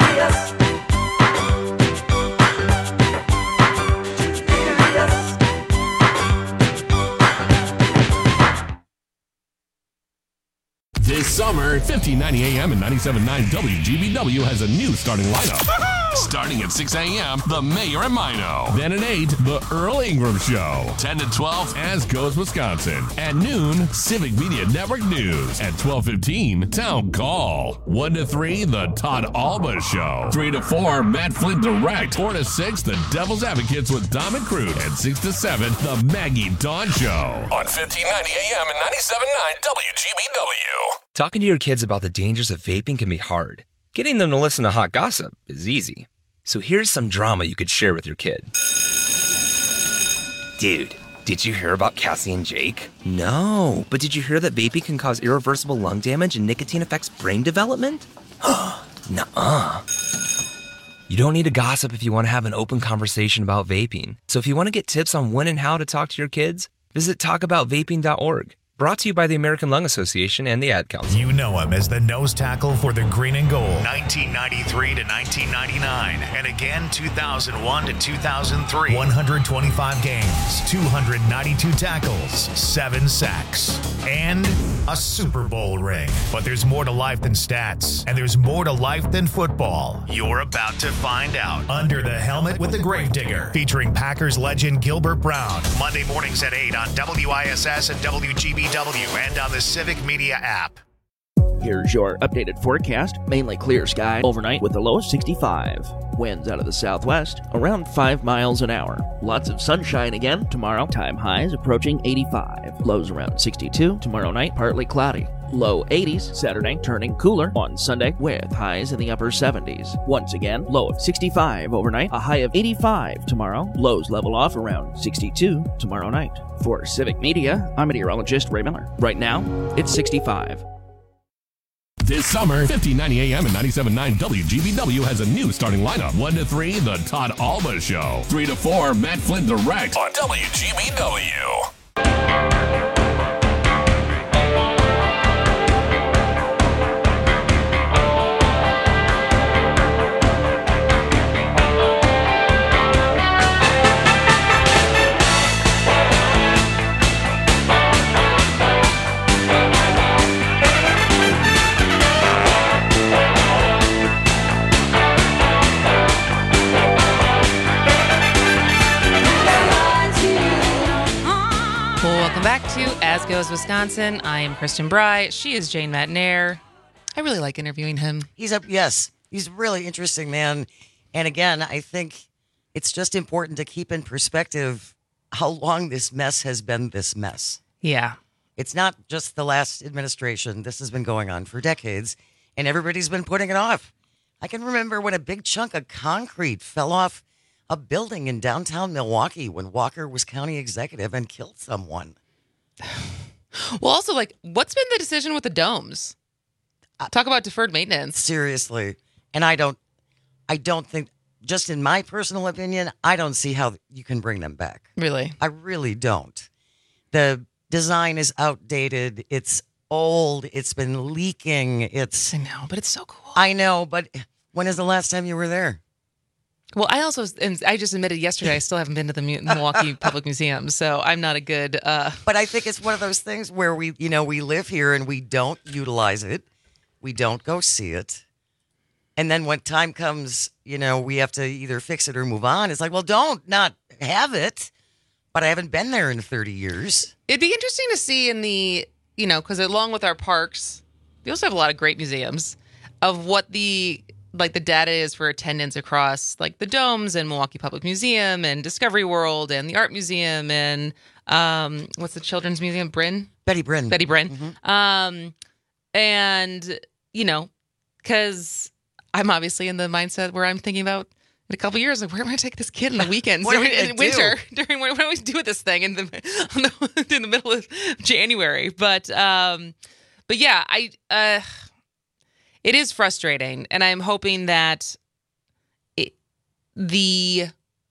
This summer, fifteen ninety A M and ninety-seven point nine W G B W has a new starting lineup. Starting at six A M, The Mayor and Mino. Then at eight, The Earl Ingram Show. ten to twelve, As Goes Wisconsin. At noon, Civic Media Network News. At twelve fifteen, Town Call. one to three, The Todd Alba Show. three to four, Matt Flint Direct. four to six, The Devil's Advocates with Dom and Crude. And six to seven, The Maggie Dawn Show. On fifteen ninety A M and ninety-seven point nine W G B W. Talking to your kids about the dangers of vaping can be hard. Getting them to listen to hot gossip is easy. So here's some drama you could share with your kid. Dude, did you hear about Cassie and Jake? No, but did you hear that vaping can cause irreversible lung damage and nicotine affects brain development? Nuh-uh. You don't need to gossip if you want to have an open conversation about vaping. So if you want to get tips on when and how to talk to your kids, Visit talk about vaping dot org. Brought to you by the American Lung Association and the Ad Council. You know him as the nose tackle for the green and gold. nineteen ninety-three to nineteen ninety-nine. And again, two thousand one to two thousand three. one hundred twenty-five games, two hundred ninety-two tackles, seven sacks, and a Super Bowl ring. But there's more to life than stats, and there's more to life than football. You're about to find out. Under the Helmet with the Gravedigger, featuring Packers legend Gilbert Brown. Monday mornings at eight on W I S S and W G B W and on the Civic Media app. Here's your updated forecast. Mainly clear sky overnight with a low of sixty-five. Winds out of the southwest around five miles an hour. Lots of sunshine again tomorrow. Time highs approaching eighty-five. Lows around sixty-two. Tomorrow night, partly cloudy. Low eighties. Saturday, turning cooler on Sunday with highs in the upper seventies. Once again, low of sixty-five overnight. A high of eighty-five tomorrow. Lows level off around sixty-two tomorrow night. For Civic Media, I'm meteorologist Ray Miller. Right now, it's sixty-five. This summer, fifteen ninety A M and ninety-seven point nine W G B W has a new starting lineup. one to three, The Todd Alba Show. three to four, Matt Flynn Direct on W G B W. Back to As Goes Wisconsin. I am Kristen Bry. She is Jane Matnair. I really like interviewing him. He's up, yes. He's a really interesting man. And again, I think it's just important to keep in perspective how long this mess has been this mess. Yeah. It's not just the last administration. This has been going on for decades, and everybody's been putting it off. I can remember when a big chunk of concrete fell off a building in downtown Milwaukee when Walker was county executive and killed someone. Well, also, like, what's been the decision with the domes? Talk about deferred maintenance. Seriously. And I don't, I don't think, just in my personal opinion, I don't see how you can bring them back. Really? I really don't. The design is outdated. It's old. It's been leaking. It's. I know, but it's so cool. I know, but when is the last time you were there? Well, I also, and I just admitted yesterday, I still haven't been to the Milwaukee Public Museum, so I'm not a good. Uh... But I think it's one of those things where we, you know, we live here and we don't utilize it. We don't go see it. And then when time comes, you know, we have to either fix it or move on. It's like, well, don't not have it. But I haven't been there in thirty years. It'd be interesting to see in the, you know, because along with our parks, we also have a lot of great museums of what the, like the data is for attendance across like the domes and Milwaukee Public Museum and Discovery World and the Art Museum and um, what's the Children's Museum? Bryn? Betty Bryn. Betty Bryn. Mm-hmm. Um, and, you know, because I'm obviously in the mindset where I'm thinking about in a couple of years, like, where am I going to take this kid in the weekends? What are we in gonna winter, do? during what do we do with this thing in the, on the in the middle of January? But um, but yeah, I uh, it is frustrating, and I'm hoping that it, the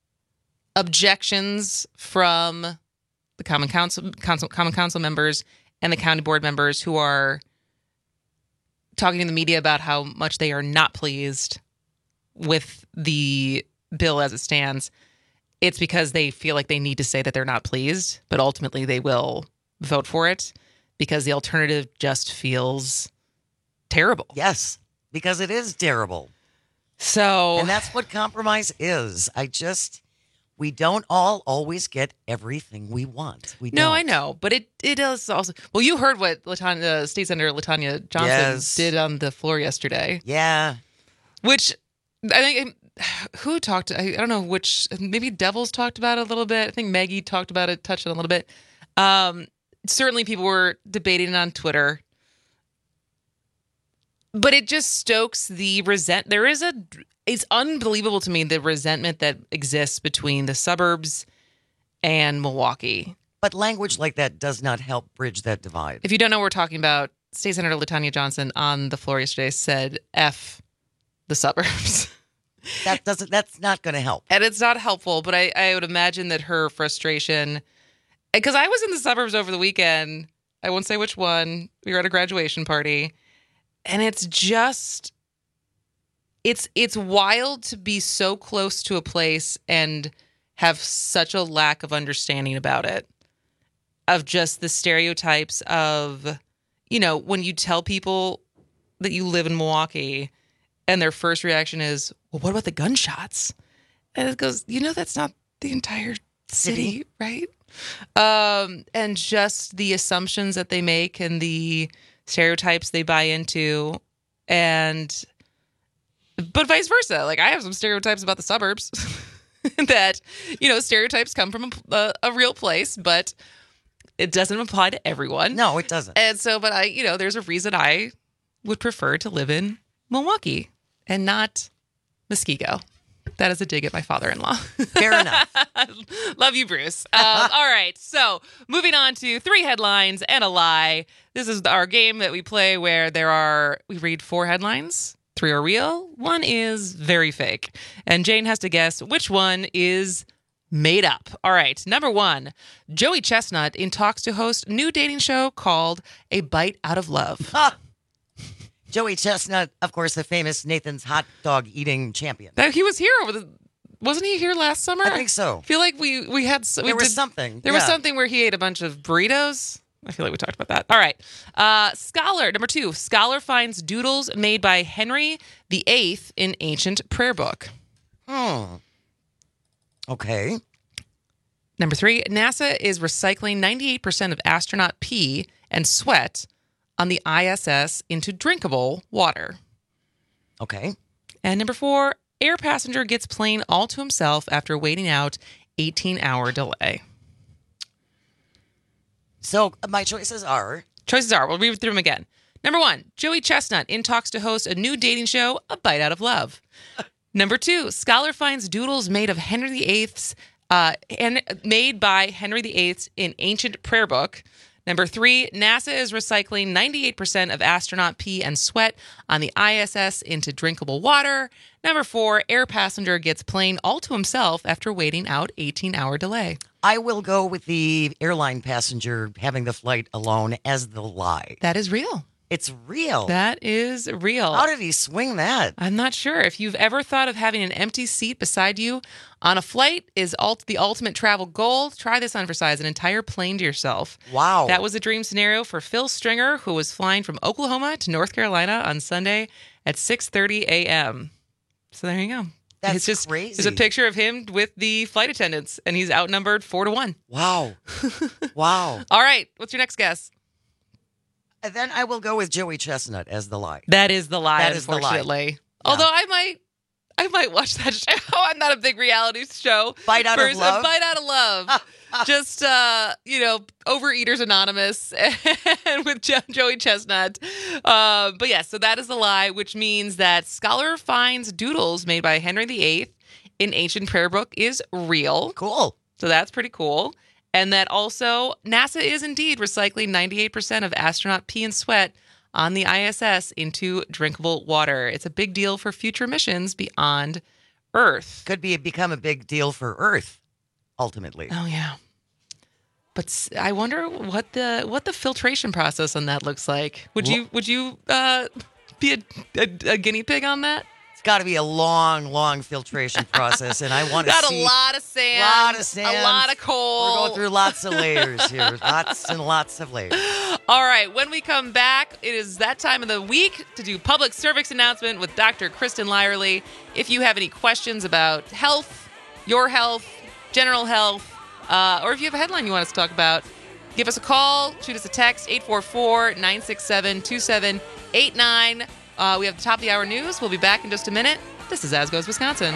objections from the Common Council, Council, Common Council members and the county board members who are talking to the media about how much they are not pleased with the bill as it stands, it's because they feel like they need to say that they're not pleased, but ultimately they will vote for it because the alternative just feels terrible. Yes, because it is terrible. So, and that's what compromise is. I just, we don't all always get everything we want. We no, don't. I know, but it it does also. Well, you heard what Latanya, State Senator Latanya Johnson Yes. did on the floor yesterday. Yeah, which I think who talked. I, I don't know which. Maybe Devils talked about it a little bit. I think Maggie talked about it, touched on it a little bit. Um, certainly, people were debating on Twitter. But it just stokes the resent. There is a, it's unbelievable to me, the resentment that exists between the suburbs and Milwaukee. But language like that does not help bridge that divide. If you don't know what we're talking about, State Senator Latanya Johnson on the floor yesterday said, F the suburbs. That doesn't, that's not going to help. And it's not helpful, but I, I would imagine that her frustration Because I was in the suburbs over the weekend. I won't say which one. We were at a graduation party. And it's just, it's it's wild to be so close to a place and have such a lack of understanding about it. Of just the stereotypes of, you know, when you tell people that you live in Milwaukee and their first reaction is, well, what about the gunshots? And it goes, you know, that's not the entire city, right? Um, and just the assumptions that they make and the stereotypes they buy into, and but vice versa. Like I have some stereotypes about the suburbs that, you know, stereotypes come from a, a real place, but it doesn't apply to everyone. No, it doesn't. And so, but I, you know, there's a reason I would prefer to live in Milwaukee and not Muskego. That is a dig at my father-in-law. Fair enough. Love you, Bruce. Um, all right. So moving on to three headlines and a lie. This is our game that we play where there are, we read four headlines. Three are real. One is very fake. And Jane has to guess which one is made up. All right. Number one, Joey Chestnut in talks to host new dating show called A Bite Out of Love. Ah. Joey Chestnut, of course, the famous Nathan's hot dog eating champion. That he was here over the, wasn't he here last summer? I think so. I feel like we we had we there was did, something. There yeah. was something where he ate a bunch of burritos. I feel like we talked about that. All right. Uh, scholar number two. Scholar finds doodles made by Henry the Eighth in ancient prayer book. Hmm. Okay. Number three. NASA is recycling ninety-eight percent of astronaut pee and sweat on the I S S into drinkable water. Okay. And number four, air passenger gets plane all to himself after waiting out eighteen-hour delay. So my choices are? Choices are, we'll read through them again. Number one, Joey Chestnut in talks to host a new dating show, A Bite Out of Love. Number two, scholar finds doodles made of Henry the Eighth's, uh, and made by Henry the Eighth's in ancient prayer book. Number three, NASA is recycling ninety-eight percent of astronaut pee and sweat on the I S S into drinkable water. Number four, air passenger gets plane all to himself after waiting out eighteen-hour delay. I will go with the airline passenger having the flight alone as the lie. That is real. It's real. That is real. How did he swing that? I'm not sure. If you've ever thought of having an empty seat beside you on a flight is ult- the ultimate travel goal, try this on for size, an entire plane to yourself. Wow. That was a dream scenario for Phil Stringer, who was flying from Oklahoma to North Carolina on Sunday at six thirty a.m. So there you go. That's it's just, crazy. There's a picture of him with the flight attendants, and he's outnumbered four to one. Wow. Wow. All right. What's your next guess? And then I will go with Joey Chestnut as the lie. That is the lie, That is the lie. unfortunately. Yeah. Although I might, I might watch that show. I'm not a big reality show. Bite Out of person. Love? Bite Out of Love. Just, uh, you know, Overeaters Anonymous and with jo- Joey Chestnut. Uh, but yes, so that is the lie, which means that scholar finds doodles made by Henry the Eighth in ancient prayer book is real. Cool. So that's pretty cool. And that also NASA is indeed recycling ninety-eight percent of astronaut pee and sweat on the I S S into drinkable water. It's a big deal for future missions beyond Earth. Could be become a big deal for Earth, ultimately. Oh yeah. But s- I wonder what the what the filtration process on that looks like. Would you would you uh, be a, a, a guinea pig on that? It's got to be a long, long filtration process, and I want to Got see a lot of sand, lot of sand, a lot of coal. We're going through lots of layers here, lots and lots of layers. All right, when we come back, it is that time of the week to do public service announcement with Doctor Kristen Lyerly. If you have any questions about health, your health, general health, uh, or if you have a headline you want us to talk about, give us a call, shoot us a text, eight four four, nine six seven, two seven eight nine. Uh, we have the top of the hour news. We'll be back in just a minute. This is As Goes Wisconsin.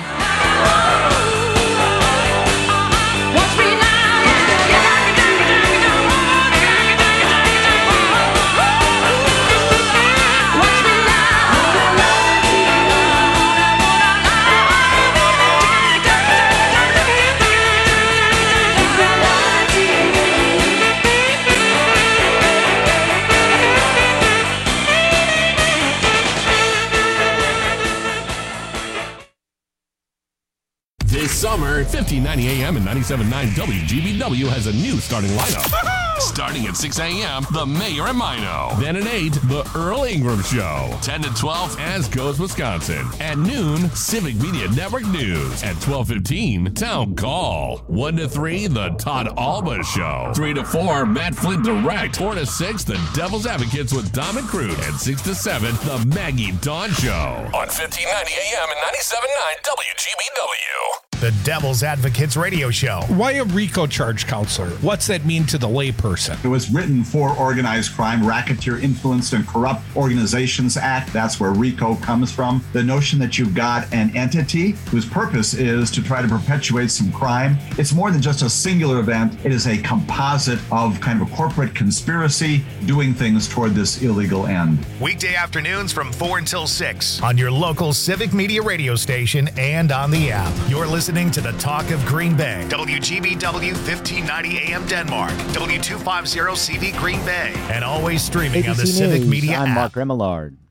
This fifteen ninety A M and ninety-seven point nine W G B W has a new starting lineup. Starting at six a.m., The Mayor and Mino. Then at eight, The Earl Ingram Show. ten to twelve, As Goes Wisconsin. At noon, Civic Media Network News. At twelve fifteen, Town Call. one to three, The Todd Alba Show. three to four, Matt Flint Direct. four to six, The Devil's Advocates with Dom and Crude. And six to seven, The Maggie Dawn Show. On fifteen ninety A M and ninety-seven point nine W G B W. The Devil's Advocates Radio Show. Why a RICO charge, counselor? What's that mean to the layperson? It was written for Organized Crime, Racketeer Influenced and Corrupt Organizations Act. That's where RICO comes from. The notion that you've got an entity whose purpose is to try to perpetuate some crime. It's more than just a singular event. It is a composite of kind of a corporate conspiracy doing things toward this illegal end. Weekday afternoons from four until six on your local Civic Media radio station and on the app. You're listening to the Talk of Green Bay. W G B W fifteen ninety A M Denmark. W two fifty C V Green Bay. And always streaming A B C on the Civic News, Media I'm app. Mark Remillard.